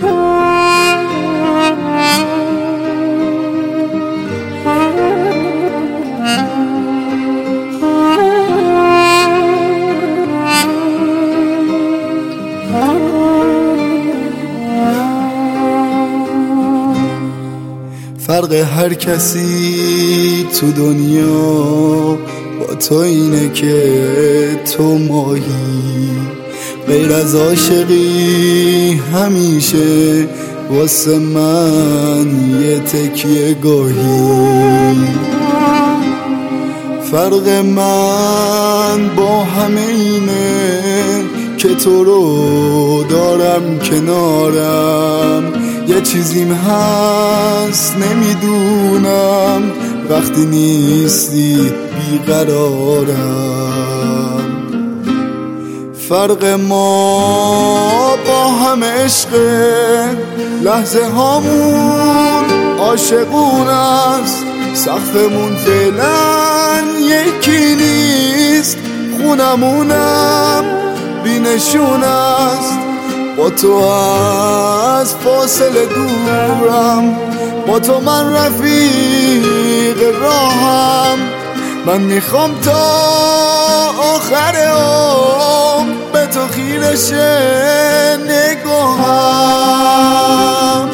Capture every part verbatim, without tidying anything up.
فرق هر کسی تو دنیا با تو اینه که تو ماهی، غیر از عاشقی همیشه واسه من یه تکیه گاهی. فرق من با همه اینه که تو رو دارم کنارم، یه چیزیم هست نمیدونم وقتی نیستی بیقرارم. فرق ما با همه عشقه، لحظه هامون عاشقون است، سقفمون فعلا یکی نیست، خونمونم بینشون است. با تو از فاصله دورم، با تو من رفیق راهم، من میخوام تا آخر عمر به تو خیره شه نگاهم.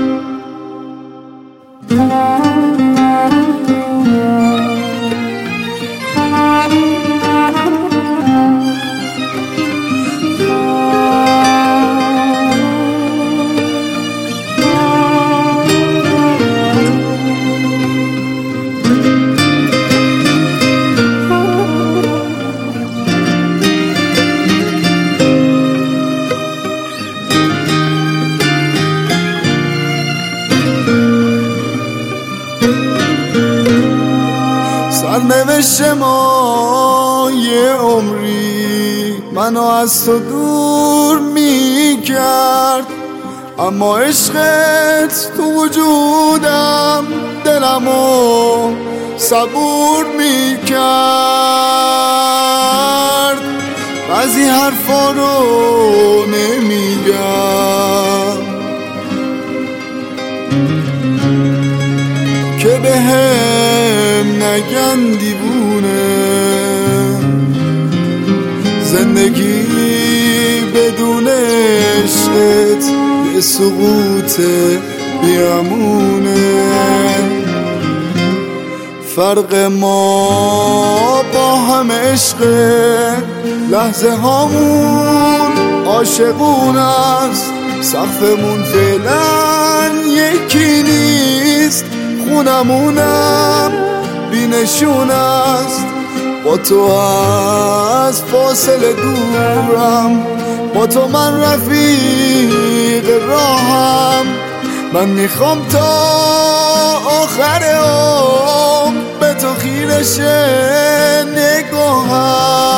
سرنوشت ما یه عمری منو از تو دور میکرد، اما عشقت تو وجودم دلمو صبور میکرد. بعضی حرفا رو نمیگم که بهم نگن دیوونه، زندگی بدون عشقت یه سقوط بیامونه. فرق ما با همه عشقه، لحظه هامون عاشقون است، سقفمون فعلا یکی نیست، خونمونم بینشون است. با تو از فاصله دورم، با تو من رفیق راهم، من میخوام تا آخر عمر به تو خیره شه نگاهم.